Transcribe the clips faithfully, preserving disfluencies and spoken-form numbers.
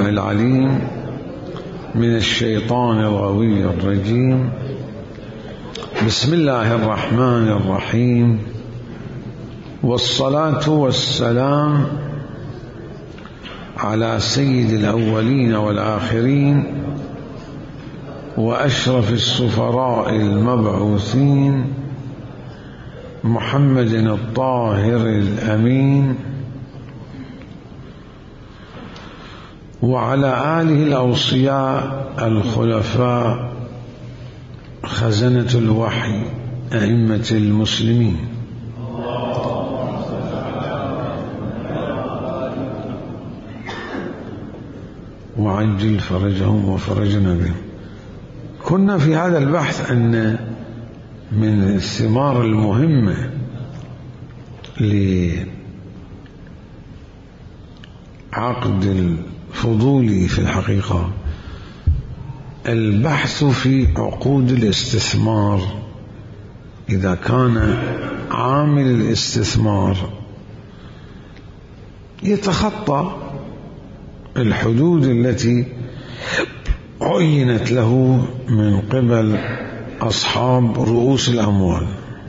السميع العليم من الشيطان الغوي الرجيم. بسم الله الرحمن الرحيم، والصلاة والسلام على سيد الأولين والآخرين وأشرف السفراء المبعوثين محمد الطاهر الأمين وعلى آله الأوصياء الخلفاء خزنة الوحي أئمة المسلمين. وعجل فرجهم وفرجنا بهم. كنا في هذا البحث أن من الثمار المهمة لعقد الفضولي في الحقيقة البحث في عقود الاستثمار. إذا كان عامل الاستثمار يتخطى الحدود التي عينت له من قبل أصحاب رؤوس الأموال،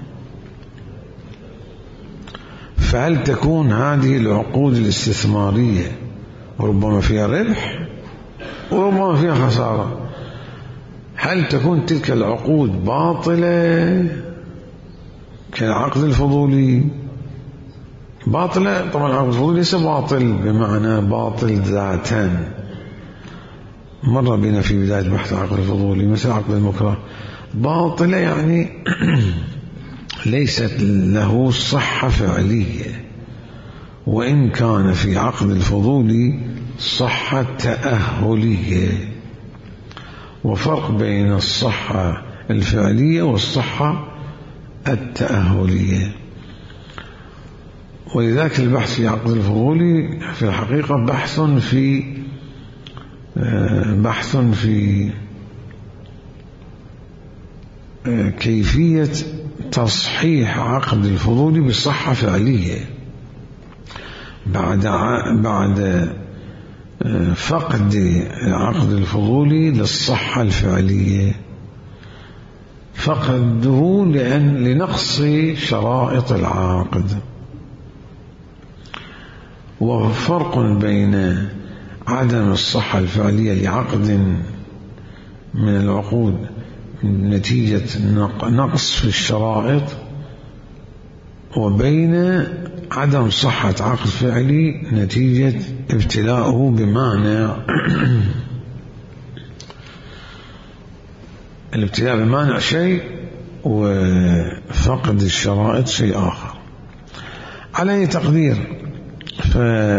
فهل تكون هذه العقود الاستثمارية ربما فيها ربح وربما فيها خسارة؟ هل تكون تلك العقود باطلة كالعقد الفضولي؟ باطلة. طبعا العقد الفضولي ليس باطل بمعنى باطل ذاتا، مر بنا في بداية بحث العقد الفضولي مثل عقد المكره. باطلة يعني ليست له صحة فعلية، وإن كان في عقد الفضولي صحة تأهلية، وفرق بين الصحة الفعلية والصحة التأهلية. ولذلك البحث في عقد الفضولي في الحقيقة بحث في بحث في كيفية تصحيح عقد الفضولي بصحة فعلية بعد بعد فقد عقد الفضولي للصحة الفعلية، فقده لأن لنقص شرائط العقد. وفرق بين عدم الصحة الفعلية لعقد من العقود نتيجة نقص في الشرائط، وبين عدم صحة عقد فعلي نتيجة ابتلاءه بمانع. الابتلاء بمانع شيء وفقد الشرائط شيء آخر. على أي تقدير ف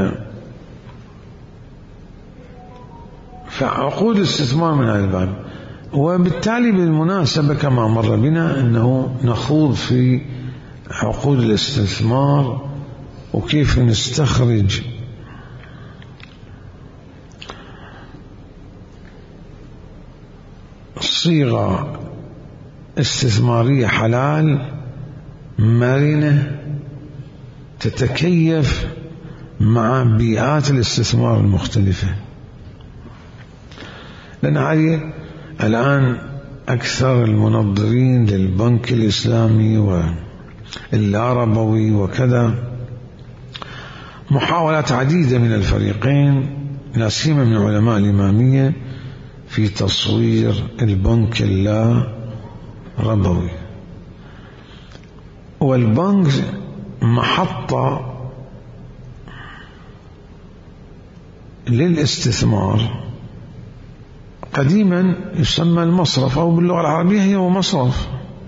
فعقود الاستثمار من هذا الباب. وبالتالي بالمناسبة كما مر بنا أنه نخوض في عقود الاستثمار وكيف نستخرج صيغة استثمارية حلال مرنة تتكيف مع بيئات الاستثمار المختلفة. لأن هذه الآن أكثر المنظرين للبنك الإسلامي واللاربوي وكذا محاولات عديدة من الفريقين لا سيما من علماء الإمامية في تصوير البنك اللاربوي. والبنك محطة للاستثمار قديما يسمى المصرف، أو باللغة العربية هو مصرف.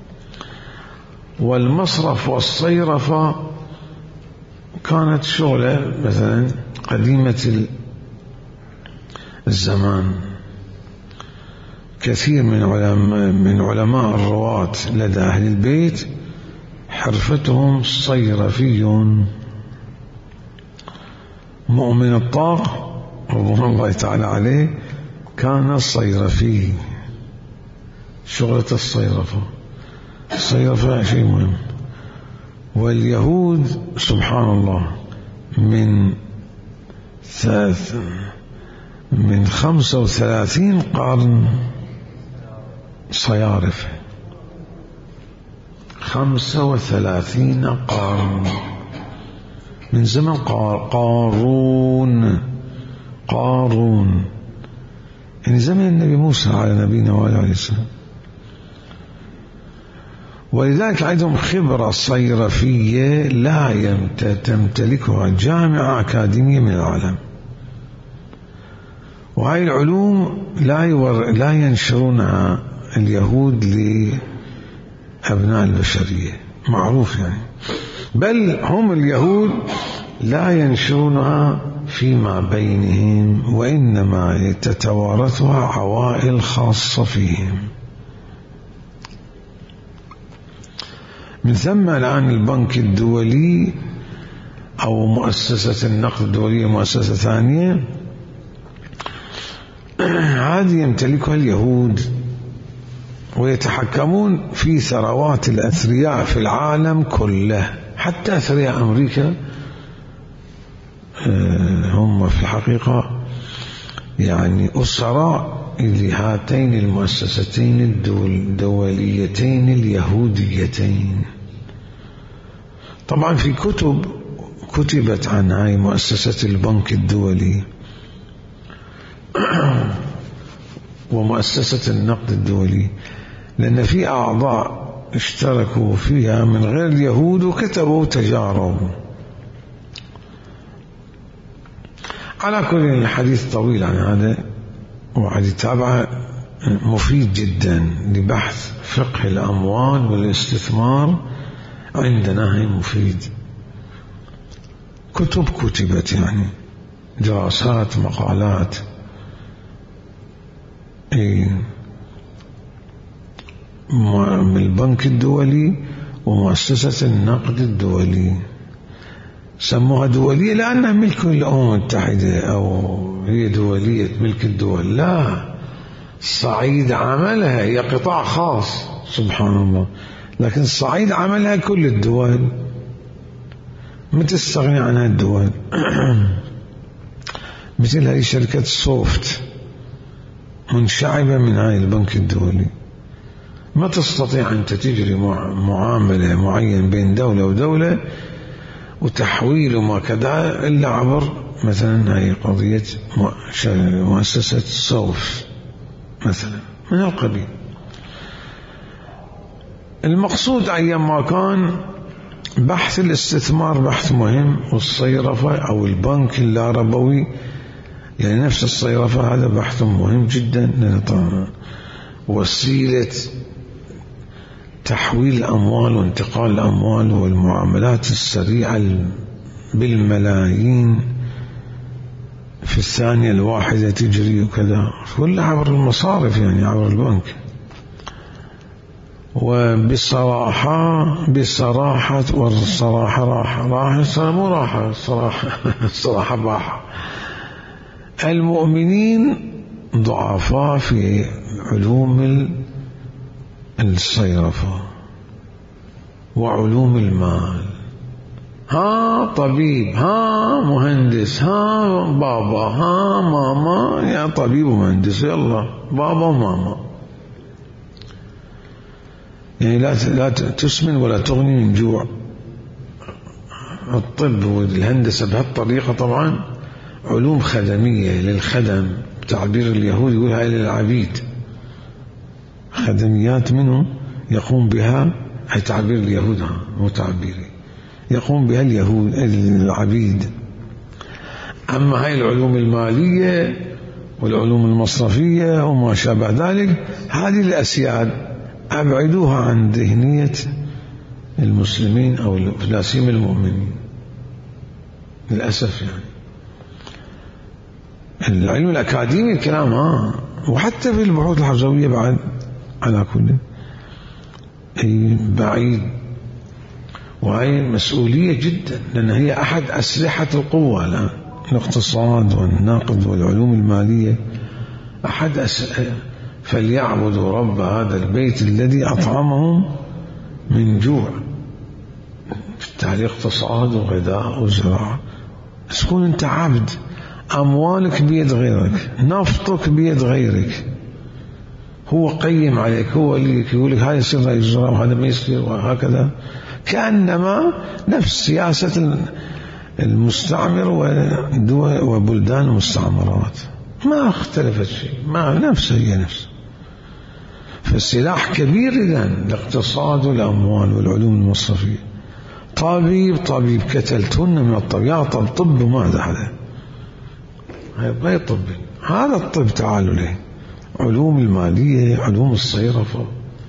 والمصرف والصيرفة كانت شغلة مثلا قديمة الزمان. كثير من علماء من علماء الرواة لدى أهل البيت حرفتهم صيرفيون. مؤمن الطاق رضوان الله تعالى عليه كان صيرفي، شغلة الصيرفة. الصيرفة شيء مهم. واليهود سبحان الله من ثلاث من خمسة وثلاثين قرن صيارفة، خمسة وثلاثين قرن من زمن قارون، قارون يعني زمن النبي موسى على نبينا وعلى عليه السلام. ولذلك عندهم خبرة صيرفية لا تمتلكها جامعة أكاديمية من العالم. وهذه العلوم لا يور... لا ينشرونها اليهود لأبناء البشرية، معروف يعني، بل هم اليهود لا ينشرونها فيما بينهم، وإنما تتوارثها عوائل خاصة فيهم. من ثم الآن البنك الدولي أو مؤسسة النقد الدولية، مؤسسة ثانية، هذه يمتلكها اليهود ويتحكمون في ثروات الأثرياء في العالم كله، حتى أثرياء أمريكا هم في الحقيقة يعني أسراء لهاتين المؤسستين الدوليتين اليهوديتين. طبعا في كتب كتبت عن هاي مؤسسة البنك الدولي ومؤسسة النقد الدولي، لأن في أعضاء اشتركوا فيها من غير اليهود وكتبوا تجارب. على كل الحديث طويل عن هذا، وحديث تابعه مفيد جدا لبحث فقه الأموال والاستثمار عندنا، هي مفيد. كتب كتبت يعني دراسات، مقالات، من البنك الدولي ومؤسسة النقد الدولي. سموها دولية لأنها ملك الأمم المتحدة أو هي دولية ملك الدول، لا، الصعيد عملها هي قطاع خاص سبحان الله، لكن الصعيد عملها كل الدول، ما تستغني عنها الدول. مثل هذه شركة سوفت منشعبة من هاي البنك الدولي، ما تستطيع أن تجري معاملة معين بين دولة ودولة وتحويل وما كذا إلا عبر مثلا هاي قضية مؤسسة سوف مثلا من القبيل. المقصود أيام ما كان بحث الاستثمار بحث مهم، والصيرفة أو البنك اللاربوي يعني نفس الصيرفة، هذا بحث مهم جدا، لأن وسيلة تحويل الأموال وانتقال الأموال والمعاملات السريعة بالملايين في الثانية الواحدة تجري وكذا، كلها عبر المصارف يعني عبر البنك. وبصراحة بصراحة والصراحة راحة راحة مو راحة الصراحة الصراحة باحة. المؤمنين ضعفاء في علوم الصيرفة وعلوم المال، ها طبيب، ها مهندس، ها بابا، ها ماما، يا طبيب ومهندس، يلا بابا وماما، يعني لا لا تسمن ولا تغني من جوع. الطب والهندسة بهالطريقة طبعا علوم خدمية للخدم، تعبير اليهود يقول هاي للعبيد، خدميات منه يقوم بها، هي تعبير اليهود ها مو تعبيري، يقوم بها اليهود العبيد. أما هاي العلوم المالية والعلوم المصرفية وما شابه ذلك، هذه الأسياد أبعدوها عن ذهنية المسلمين أو لا سيما المؤمنين للأسف. يعني العلم الأكاديمي الكلام ها، وحتى في البحوث الحرزوية بعد على كل بعيد. وهي مسؤولية جدا، لأن هي أحد أسلحة القوة الآن، الاقتصاد والنقد والعلوم المالية أحد أسلحة. فليعبدوا رب هذا البيت الذي أطعمهم من جوع، بالتالي اقتصاد وغذاء وزراعة. تكون أنت عبد، أموالك بيد غيرك، نفطك بيد غيرك، هو قيم عليك، هو اللي يقول لك هاي يصير هاي يجرى وهذا ما يصير وهكذا، كأنما نفس سياسة المستعمر وبلدان المستعمرات، ما اختلفت شيء، ما نفس هي نفس. فالسلاح كبير إذن الاقتصاد والأموال والعلوم المصرفية. طبيب طبيب كتلتهن من الطب، يا طب طب ماذا هذا؟ هذا طب، هذا الطب تعالوا له، علوم المالية، علوم الصيرفة،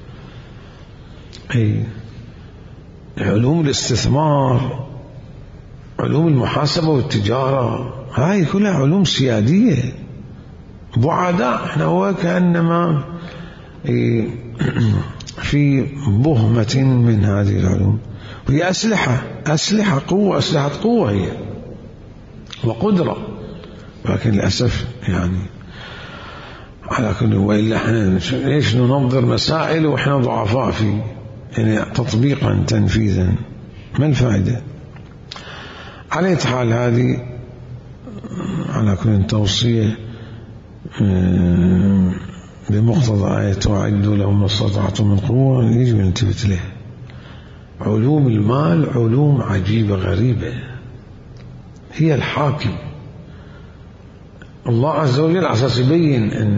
أي علوم الاستثمار، علوم المحاسبة والتجارة، هاي كلها علوم سيادية بعداء. احنا هو كأنما في بهمة من هذه العلوم، وهي أسلحة أسلحة قوة، أسلحة قوة هي وقدرة، لكن للأسف يعني على كل، وإلا احنا ليش ننظر مسائل وإحنا ضعفاء فيه، يعني تطبيقا تنفيذا، ما الفائدة؟ على حال هذه على كل توصية بمقتضى آية وأعدوا لهم ما استطعتم من قوة، يجب أن نلتفت له. علوم المال علوم عجيبة غريبة، هي الحاكم. الله عز وجل على أساس يبين أن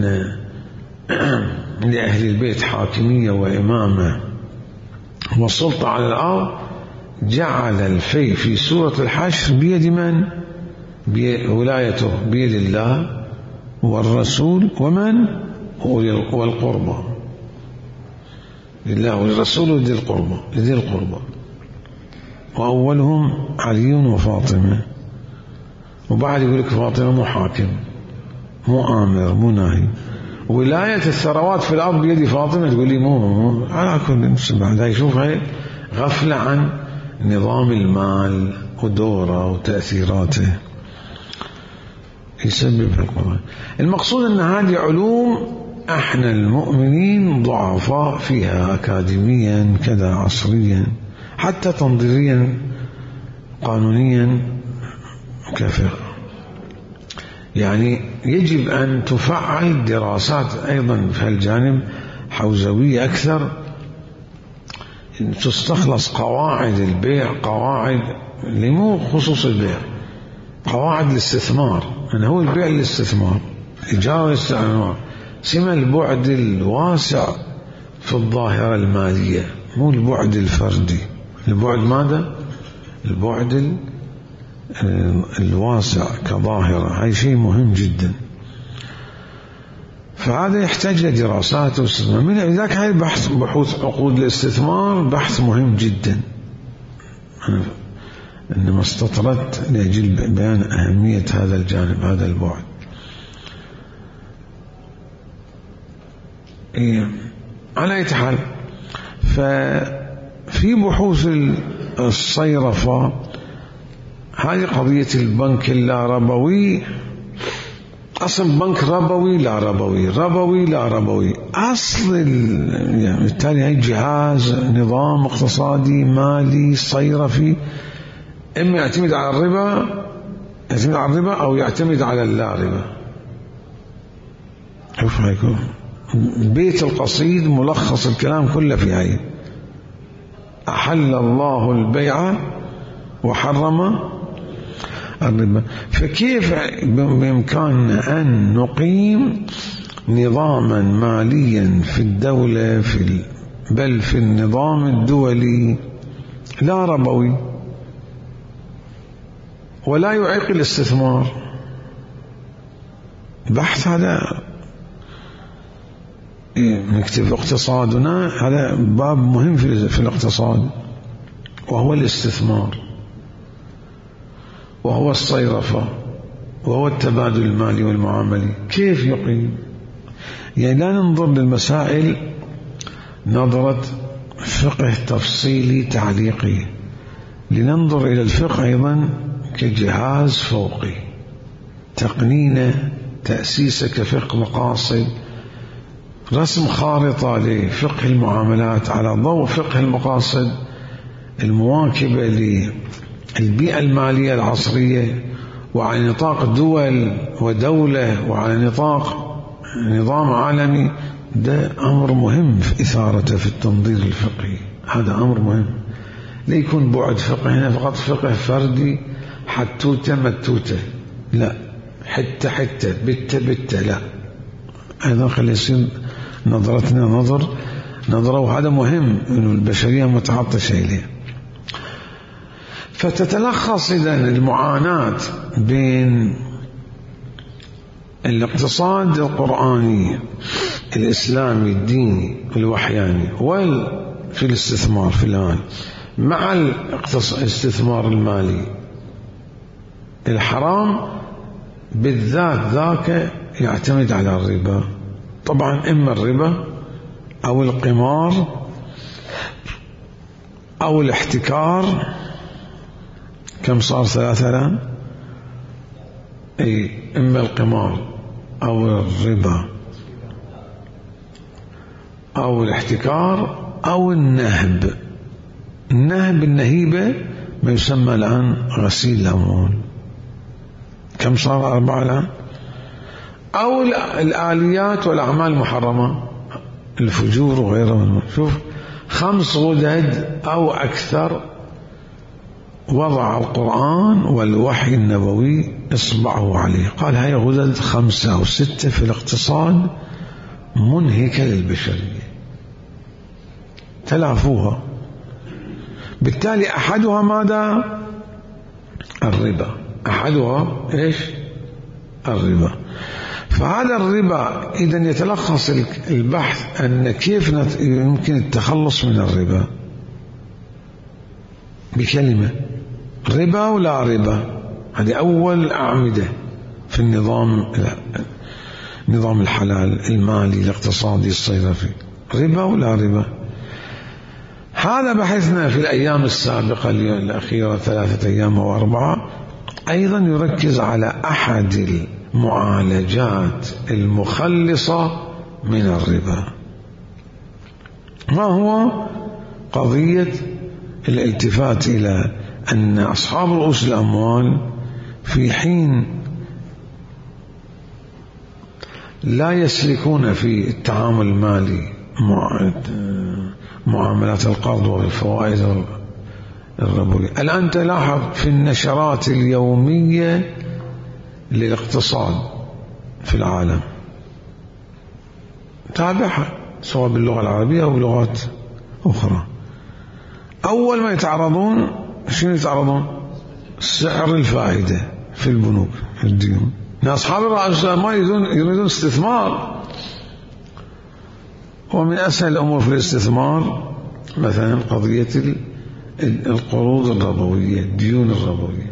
لأهل البيت حاكمية وإمامة والسلطة على الأرض، جعل الفي في سورة الحشر بيد من؟ ولايته بيد الله والرسول ومن؟ والقربى، لله والرسول وذي القربى، ذي القربى، وأولهم علي وفاطمة، وبعد يقول لك فاطمة مو حاكم مو آمر مو ناهي، ولاية الثروات في الأرض بيد فاطمة، تقول لي مو, مو. على كل بعد يشوف هاي غفلة عن نظام المال ودوره وتأثيراته يسبب في القرآن. المقصود أن هذه علوم احنا المؤمنين ضعفاء فيها، أكاديميا كذا، عصريا، حتى تنظيريا قانونيا كافر. يعني يجب أن تفعل دراسات أيضا في هالجانب حوزوية أكثر، تستخلص قواعد البيع، قواعد اللي مو خصوص البيع، قواعد الاستثمار، أنه هو البيع الاستثمار، إيجار الاستثمار، سمى البعد الواسع في الظاهرة المالية، مو البعد الفردي. البعد ماذا؟ البعد الواسع كظاهرة، هاي شيء مهم جدا. فهذا يحتاج لدراسات واستثمار، من ذلك هاي بحث بحوث عقود الاستثمار بحث مهم جدا. أنا إنما استطردت لأجل بيان أهمية هذا الجانب، هذا البعد. إيه. على أي حال، ففي بحوث الصيرفة هذه قضية البنك اللا ربوي، أصل بنك ربوي لا ربوي، ربوي لا ربوي، أصل يعني بالتالي هي جهاز نظام اقتصادي مالي صيرفي، إما يعتمد على الربا يعتمد على الربا أو يعتمد على اللا ربا. شوف هيكون بيت القصيد ملخص الكلام كله في هاي: أحل الله البيع وحرم الربا. فكيف بإمكاننا أن نقيم نظاما ماليا في الدولة في بل في النظام الدولي لا ربوي ولا يعيق الاستثمار؟ بحث هذا نكتب اقتصادنا، هذا باب مهم في الاقتصاد، وهو الاستثمار، وهو الصيرفة، وهو التبادل المالي والمعاملي. كيف يقيم؟ يعني لا ننظر للمسائل نظرة فقه تفصيلي تعليقي، لننظر إلى الفقه أيضا كجهاز فوقي، تقنينه، تأسيسه كفقه مقاصد، رسم خارطة لفقه المعاملات على ضوء فقه المقاصد المواكبة للبيئة المالية العصرية وعلى نطاق دول ودولة وعلى نطاق نظام عالمي، ده أمر مهم في إثارته في التنظير الفقهي. هذا أمر مهم، لا يكون بعد فقه هنا فقط فقه فردي حتوته متوته، لا، حتة حتة بتة بتة، لا، أيضا خلي يصير نظرتنا نظر نظرة، وهذا مهم إنه البشرية متعطشة إليه. فتتلخص إذن المعاناة بين الاقتصاد القرآني الإسلامي الديني الوحياني وفي الاستثمار في الآن مع الاستثمار المالي الحرام بالذات، ذاك يعتمد على الربا. طبعا إما الربا أو القمار أو الاحتكار. كم صار؟ ثلاثة الآن. أي إما القمار أو الربا أو الاحتكار أو النهب. النهب النهيبة ما يسمى الآن غسيل الأموال. كم صار؟ أربعة الآن. أو الآليات والأعمال المحرمة، الفجور وغيره. شوف، خمس غدد أو أكثر وضع القرآن والوحي النبوي إصبعه عليه، قال هاي غدد خمسة أو ستة في الاقتصاد منهكة للبشرية، تلافوها. بالتالي أحدها ماذا؟ الربا. أحدها إيش؟ الربا. فهذا الربا إذن يتلخص البحث أن كيف يمكن التخلص من الربا بكلمة: ربا ولا ربا. هذه أول أعمدة في النظام نظام الحلال المالي الاقتصادي الصيرفي، ربا ولا ربا. هذا بحثنا في الأيام السابقة الأخيرة، ثلاثة أيام أو أربعة، أيضا يركز على أحد المعالجات المخلصة من الربا. ما هو؟ قضية الالتفات إلى أن أصحاب رؤوس الأموال في حين لا يسلكون في التعامل المالي معاملات القرض والفوائد الربوية. الآن تلاحظ في النشرات اليومية للاقتصاد في العالم، تابعها سواء باللغة العربية أو بلغات أخرى، أول ما يتعرضون شنو يتعرضون؟ سعر الفائدة في البنوك في الديون. أصحاب الرأس ما يريدون يريدون استثمار، ومن أسهل الأمور في الاستثمار مثلا قضية القروض الربوية، الديون الربوية.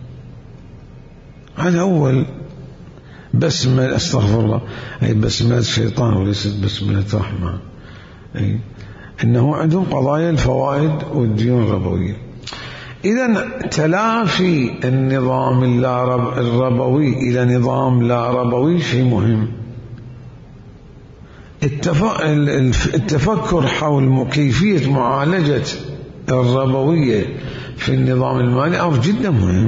هذا أول بسمة، أستغفر الله، أي بسمة الشيطان وليست بسمة الرحمن. أي إنه عندهم قضايا الفوائد والديون الربوية. إذن تلافي النظام الربوي إلى نظام لا ربوي شيء مهم. التفكر حول كيفية معالجة الربوية في النظام المالي أمر جدا مهم.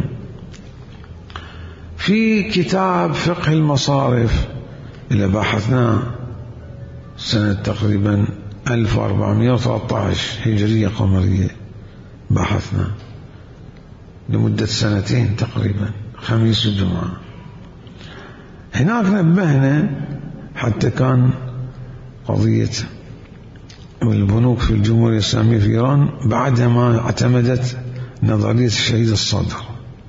في كتاب فقه المصارف اللي بحثناه سنة تقريبا ألف وأربعمائة وثلاثة عشر هجرية قمرية، بحثنا لمدة سنتين تقريبا، خميس وجمعة. هناك نبهنا حتى كان قضية البنوك في الجمهورية الإسلامية في إيران بعدها ما اعتمدت نظرية الشهيد الصدر،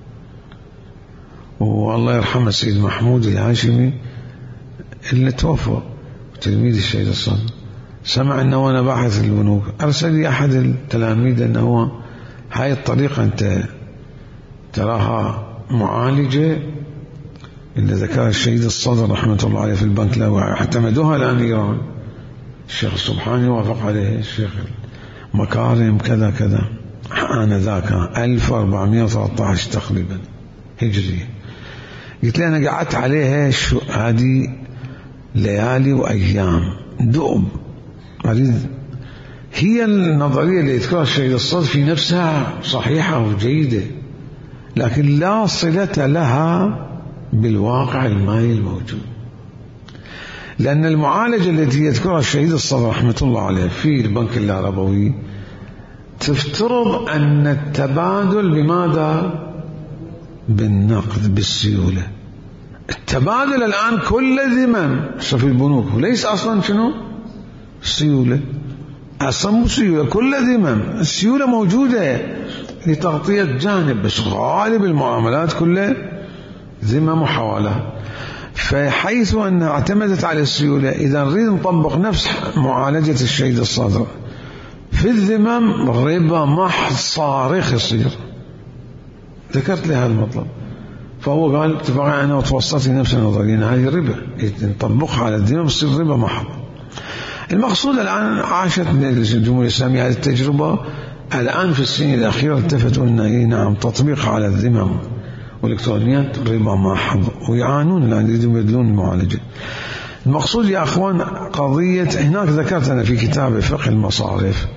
والله يرحمه السيد محمود الهاشمي اللي توفى تلميذ الشهيد الصدر، سمع أنه وأنا باحث البنوك أرسل لي أحد التلاميذ أنه هاي الطريقة أنت تراها معالجة اللي ذكرها الشهيد الصدر رحمة الله عليه في البنك، لو اعتمدوها الآن إيران، الشيخ السبحاني وافق عليه، الشيخ مكارم كذا كذا، أنا ذاك ألف وأربعمائة وثلاثة عشر تقريبا هجري. قلت لي أنا قعدت عليها شو هذه ليالي وأيام دؤب أريد. هي النظرية اللي يذكرها الشهيد الصدر في نفسها صحيحة وجيدة، لكن لا صلة لها بالواقع المالي الموجود، لأن المعالجة التي يذكرها الشهيد الصدر رحمة الله عليه في البنك اللاربوي تفترض أن التبادل بماذا؟ بالنقد، بالسيولة. التبادل الآن كل ذمم في البنوك وليس أصلا شنو؟ السيولة، أصلا مو سيولة، كل ذمم. السيولة موجودة لتغطية جانب، بس غالب المعاملات كلها ذمم وحوالات. فحيث أنها اعتمدت على السيولة، إذا نريد نطبق نفس معالجة الشهيد الصادر في الذمم، ربا محض صارخ يصير. ذكرت لي هذا المطلب، فهو قال اتفاقا أنا وتوسطت نفس النظرية، هذه ربا نطبقها على الذمم يصير ربا محض. المقصود الآن عاشت الجمهورية الإسلامية هذه التجربة، الآن في السنين الأخيرة التفتوا أن إيه نعم تطبيقها على الذمم والإلكترونيات ربا محض، ويعانون الآن يريدون يبذلون المعالجة. المقصود يا أخوان قضية، هناك ذكرت أنا في كتاب فقه المصارف،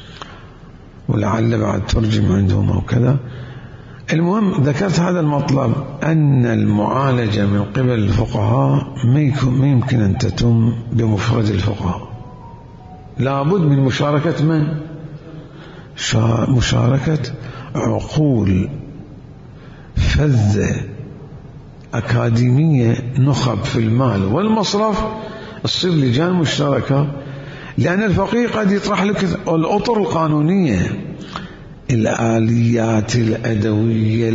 ولعل بعد ترجم عندهم أو كذا. المهم ذكرت هذا المطلب، أن المعالجة من قبل الفقهاء ما يمكن أن تتم بمفرد الفقهاء، لابد من مشاركة من؟ مشاركة عقول فذة أكاديمية، نخب في المال والمصرف، تصير لجان مشتركة. لأن الفقيه قد يطرح لك الأطر القانونية، الآليات الأدوية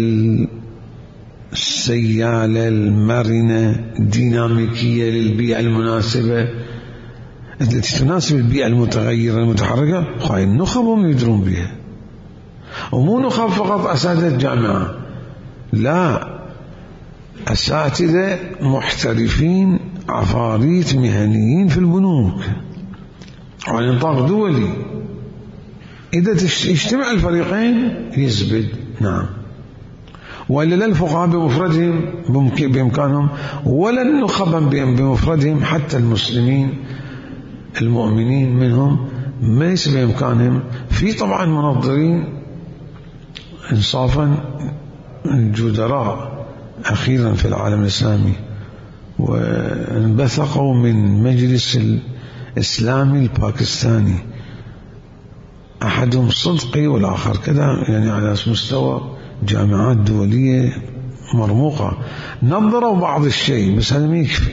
السيالة المرنة الديناميكية للبيئة المناسبة التي تناسب البيئة المتغيرة المتحركة، خاين النخب هم يدرون بها، ومو نخب فقط أساتذة جامعة، لا، أساتذة محترفين عفاريت مهنيين في البنوك على نطاق دولي. إذا يجتمع الفريقين يزبد، نعم. وإلا لا الفقهاء بمفردهم بإمكانهم، ولا النخب بمفردهم، حتى المسلمين المؤمنين منهم ليس بإمكانهم. في طبعا منظرين إنصافا الجدراء أخيرا في العالم الإسلامي، وانبثقوا من مجلس الإسلامي الباكستاني، أحدهم صدقي والآخر كذا، يعني على مستوى جامعات دولية مرموقة، نظروا بعض الشيء، بس هذا ما يكفي.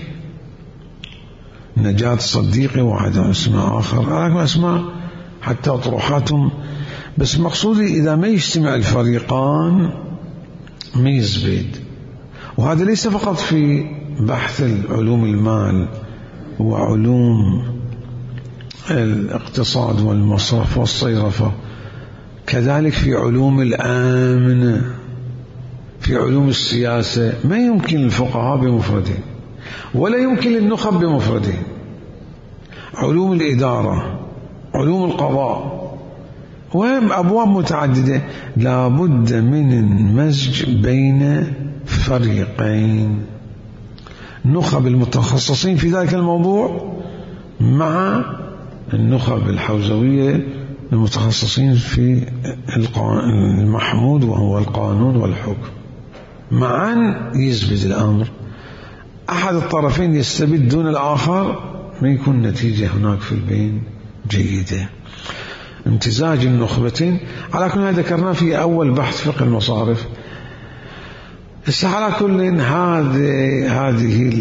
نجاة صديقي واحد اسماء آخر، لكن أسماء حتى أطروحاتهم، بس مقصودي إذا ما يجتمع الفريقان ما يزبد. وهذا ليس فقط في بحث العلوم المال وعلوم الاقتصاد والمصرف والصيرفة، كذلك في علوم الأمن، في علوم السياسة، ما يمكن الفقهاء بمفردهم ولا يمكن النخب بمفردهم. علوم الإدارة، علوم القضاء، وهم أبواب متعددة، لابد من المزج بين فريقين، نخب المتخصصين في ذلك الموضوع مع النخب الحوزوية المتخصصين في المحمود وهو القانون والحكم، معا يزبد الأمر. أحد الطرفين يستبد دون الآخر، ما يكون نتيجة هناك في البين جيدة. امتزاج النخبتين على كل ما ذكرنا في أول بحث فقه المصارف. على كل هذه هذه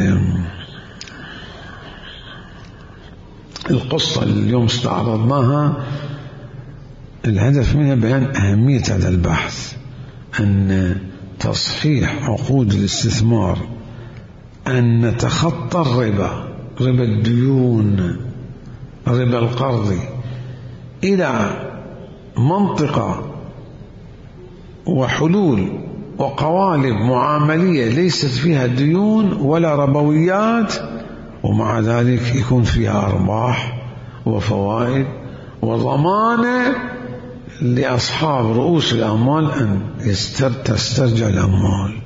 القصة اليوم استعرضناها، الهدف منها بيان أهمية هذا البحث، أن تصحيح عقود الاستثمار، أن نتخطى الربا، ربا الديون، ربا القرض، إلى منطقة وحلول وقوالب معاملية ليست فيها ديون ولا ربويات، ومع ذلك يكون فيها أرباح وفوائد وضمانة لأصحاب رؤوس الأموال أن تسترجع الأموال.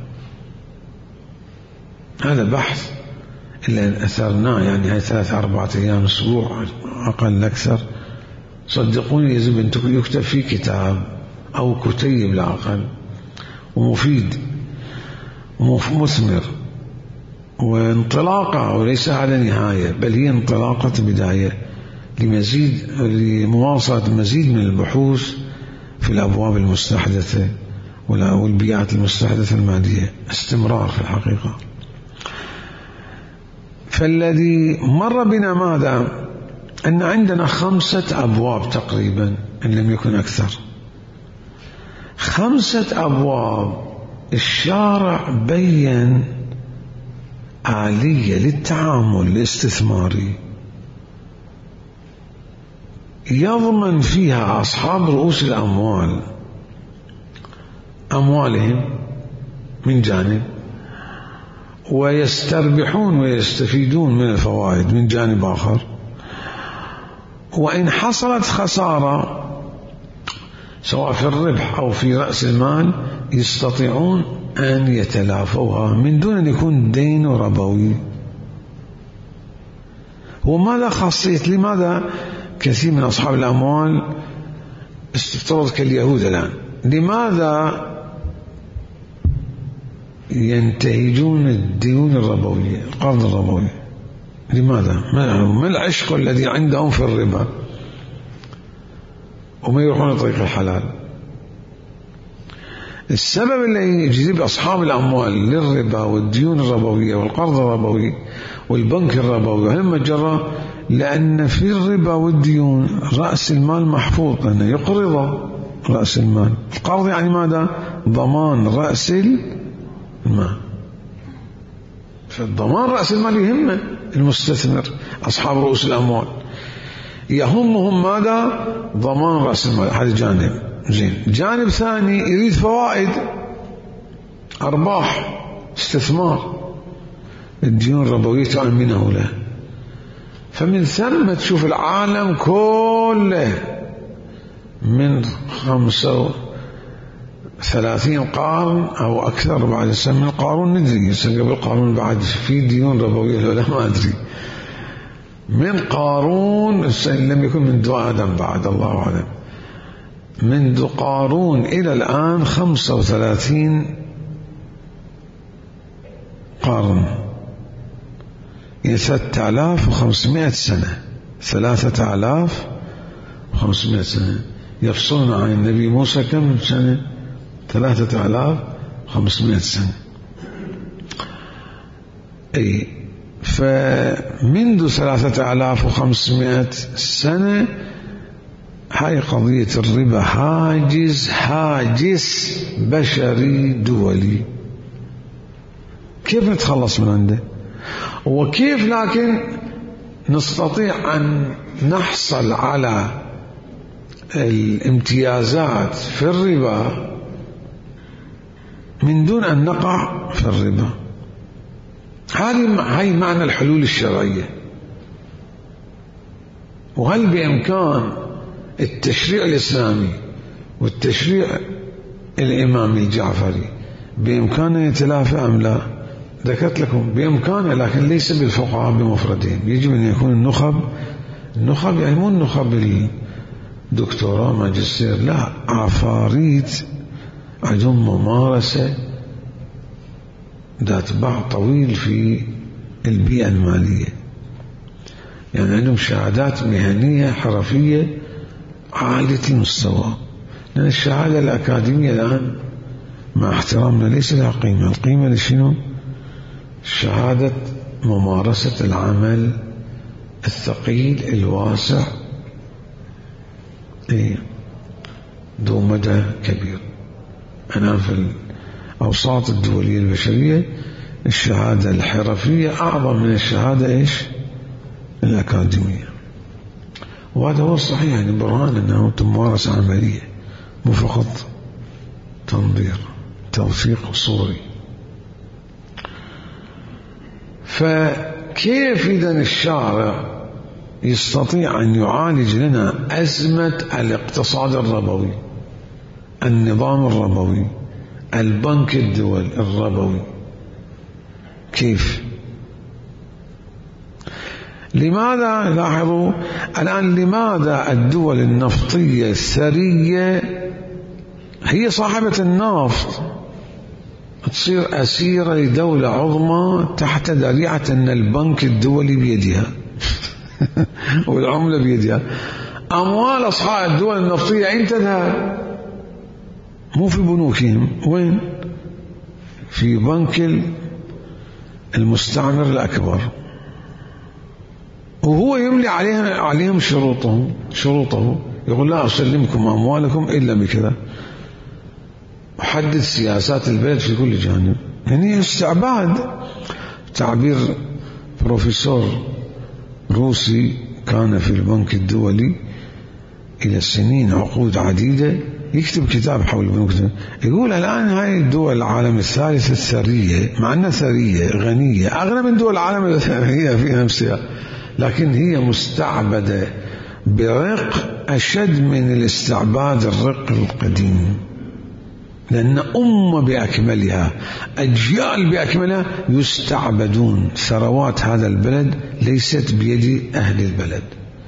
هذا بحث اللي أثرناه، يعني هاي ثلاثة أربعة أيام، أسبوع أقل أكثر. صدقوني يجب أن يكتب فيه كتاب أو كتيب لا أقل، ومفيد ومثمر وانطلاقة، وليس على نهاية، بل هي انطلاقة بداية لمزيد لمواصلة مزيد من البحوث في الأبواب المستحدثة والبيئات المستحدثة المادية، استمرار في الحقيقة. فالذي مر بنا ماذا؟ أن عندنا خمسة أبواب تقريبا إن لم يكن أكثر، خمسة أبواب الشارع بين آلية للتعامل الاستثماري يضمن فيها أصحاب رؤوس الأموال أموالهم من جانب، ويستربحون ويستفيدون من الفوائد من جانب آخر، وإن حصلت خسارة سواء في الربح أو في رأس المال يستطيعون أن يتلافوها من دون أن يكون دين ربوي. وماذا خاصية؟ لماذا كثير من أصحاب الأموال استفترض كاليهود الآن، لماذا ينتهجون الديون الربوية القرض الربوي؟ لماذا؟ ما العشق الذي عندهم في الربا وما يروحون طريق الحلال؟ السبب اللي يجذب أصحاب الأموال للربا والديون الربوية والقرض الربوي والبنك الربوي وهلم جرى، لأن في الربا والديون رأس المال محفوظ، لأنه يقرض رأس المال. القرض يعني ماذا؟ ضمان رأس المال. فالضمان رأس المال يهمه المستثمر أصحاب رؤوس الأموال، يهمهم ماذا؟ ضمان رأس المال. هذا جانب زين. جانب ثاني يريد فوائد، أرباح، استثمار، الديون الربوية تأمنه له. فمن ثم تشوف العالم كله من خمسة وثلاثين قرن أو أكثر بعد سنة من قارون، ندري قبل قارون بعد في ديون ربوية ولا ما أدري، من قارون لم يكن منذ آدم بعد الله أعلم، منذ قارون إلى الآن خمسة وثلاثين قرن، يعني ثلاثة آلاف وخمسمائة سنة، ثلاثة آلاف وخمسمائة سنة. يفصلنا عن النبي موسى كم سنة؟ ثلاثة آلاف وخمسمائة سنة. أي فمنذ ثلاثة آلاف وخمسمائة سنة هاي قضية الربا حاجز حاجز بشري دولي. كيف نتخلص من عنده؟ وكيف لكن نستطيع أن نحصل على الامتيازات في الربا من دون أن نقع في الربا؟ هذه هي معنى الحلول الشرعية. وهل بإمكان التشريع الإسلامي والتشريع الإمامي الجعفري بإمكانه يتلافى أم لا؟ ذكرت لكم بإمكانه، لكن ليس بالفقهاء بمفردهم، يجب أن يكون النخب النخب يعني مو النخب الدكتوراه ماجستير، لا، عفاريت عندهم ممارسة ذات باع طويل في البيئة المالية، يعني عندهم شهادات مهنية حرفية عالية المستوى. لأن الشهادة الأكاديمية الآن مع احترامنا ليس لها قيمة، القيمة لشنو؟ شهادة ممارسة العمل الثقيل الواسع ذو مدى كبير. أنا في الأوساط الدولية البشرية الشهادة الحرفية أعظم من الشهادة إيش؟ الأكاديمية. وهذا هو الصحيح، يعني برهان أنه ممارسة عملية مو فقط تنظير توثيق صوري. فكيف إذن الشارع يستطيع أن يعالج لنا أزمة الاقتصاد الربوي، النظام الربوي، البنك الدول الربوي؟ كيف؟ لماذا؟ لاحظوا الآن، لماذا الدول النفطية الثرية هي صاحبة النفط تصير أسيرة لدولة عظمى تحت ذريعة أن البنك الدولي بيدها والعملة بيدها. أموال أصحاب الدول النفطية أين تذهب؟ مو في بنوكهم، وين؟ في بنك المستعمر الأكبر، وهو يملي عليهم عليهم شروطهم شروطه يقول لا أسلمكم أموالكم إلا بكذا، وحدد سياسات البلد في كل جانب. يعني استعباد. تعبير بروفيسور روسي كان في البنك الدولي إلى سنين عقود عديدة يكتب كتاب حول البنوك الدولي، يقول الآن هاي الدول العالم الثالث الثرية، مع أنها ثرية غنية أغنى من دول العالم هي في نفسها، لكن هي مستعبدة برق أشد من الاستعباد الرق القديم، لأن أمة بأكملها أجيال بأكملها يستعبدون. ثروات هذا البلد ليست بيد أهل البلد،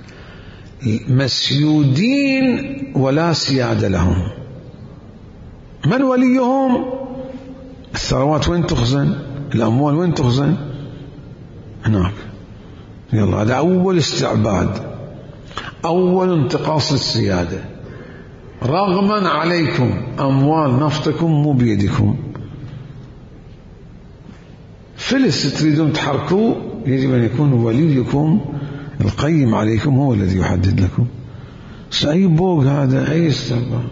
مسيودين ولا سيادة لهم. من وليهم؟ الثروات وين تخزن؟ الأموال وين تخزن؟ هناك. يلا هذا أول استعباد، أول انتقاص السيادة. رغما عليكم أموال نفطكم مو بيدكم، فلس تريدون تحركوه يجب أن يكون وليكم القيم عليكم هو الذي يحدد لكم. أي بوق هذا، أي استعباد.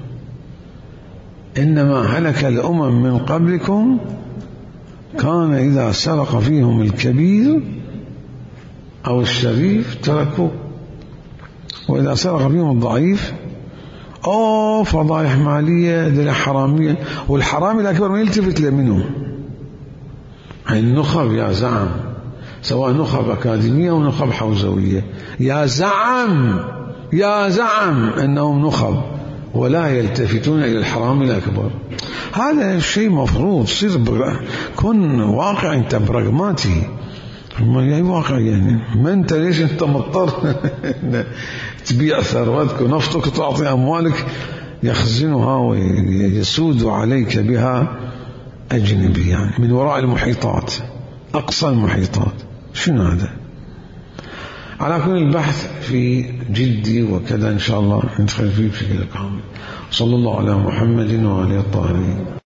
إنما هلك الأمم من قبلكم كان إذا سرق فيهم الكبير أو الشريف تركوه، وإذا سرق فيهم الضعيف أوه فضائح مالية دل حرامية. والحرامي الأكبر ما يلتفت لمنه. هاي النخب يا زعم، سواء نخب أكاديمية أو نخب حوزوية، يا زعم يا زعم أنهم نخب ولا يلتفتون إلى الحرام الأكبر. هذا الشيء مفروض صير بر... كن واقع، أنت براغماتي. أي واقع يعني؟ ما أنت ليش أنت مضطر تبيع ثروتك ونفطك وتعطي أموالك يخزنها ويسود عليك بها أجنبي، يعني من وراء المحيطات، أقصى المحيطات. شنو هذا؟ على كل البحث في جدي وكذا إن شاء الله ندخل فيه بشكل كامل. صلى الله على محمد وعلى الطاهرين.